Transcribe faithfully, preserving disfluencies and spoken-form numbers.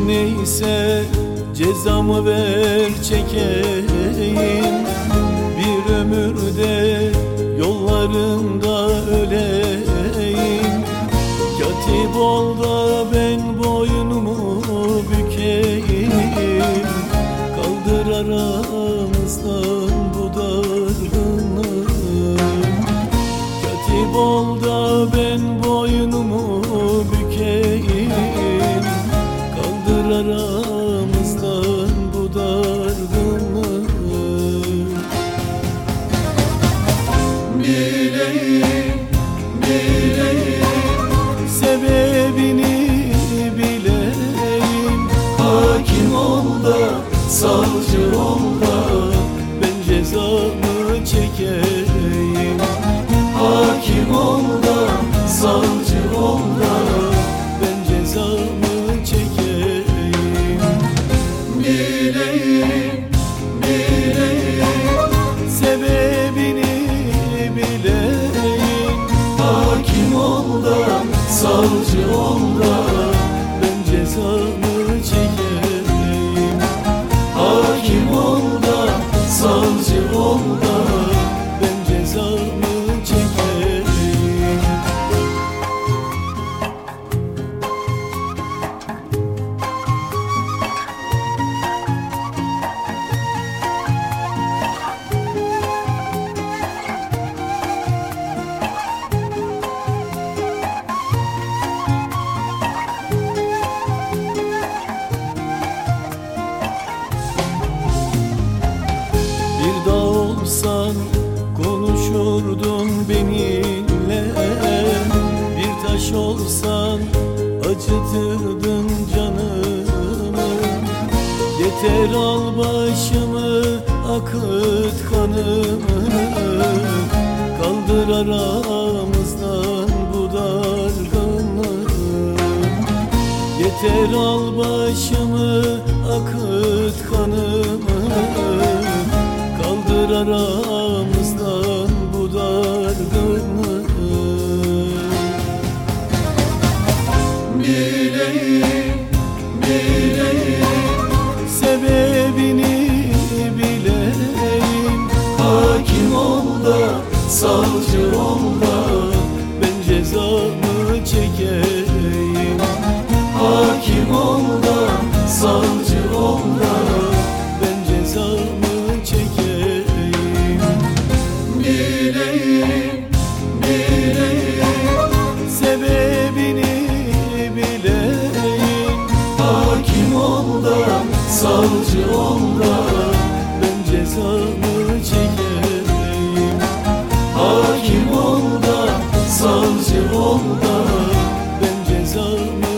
Neyse cezamı ver çekeyim, bir ömürde yollarında öleyim. Katip ol da ben boynumu bükeyim, kaldır aramızdan bu dargınlığı. Katip ol da ben boynumu bükeyim, kaldır aramızdan bu dargınlığı. Bileyim, bileyim, sebebini bileyim. Hakim ol da, savcı ol da ben cezamı çekeyim. Hakim ol da, savcı ol da ben cezamı çekeyim. Bileyim, bileyim, sebebini bileyim. Hakim ol da, savcı ol da ben cezamı çekeyim. Hakim ol da, savcı ol da ben cezamı çekeyim. Bir dağ olsan konuşurdun benimle, bir taş olsan acıtırdın canımı. Yeter al başımı, akıt kanımı, kaldır aramızdan bu dargınlığı. Yeter al başımı, akıt kanımı, kaldır aramızdan bu dargınlığı. Bileyim, bileyim, sebebini bileyim. Hakim ol da, savcı ol da ben cezamı çekeyim. Hakim ol da, savcı ol da ben cezamı çekeyim. Bileyim, bileyim, sebebini bileyim. Hakim ol da, savcı ol da ben cezamı çekeyim. Hakim ol da, savcı ol da ben cezamı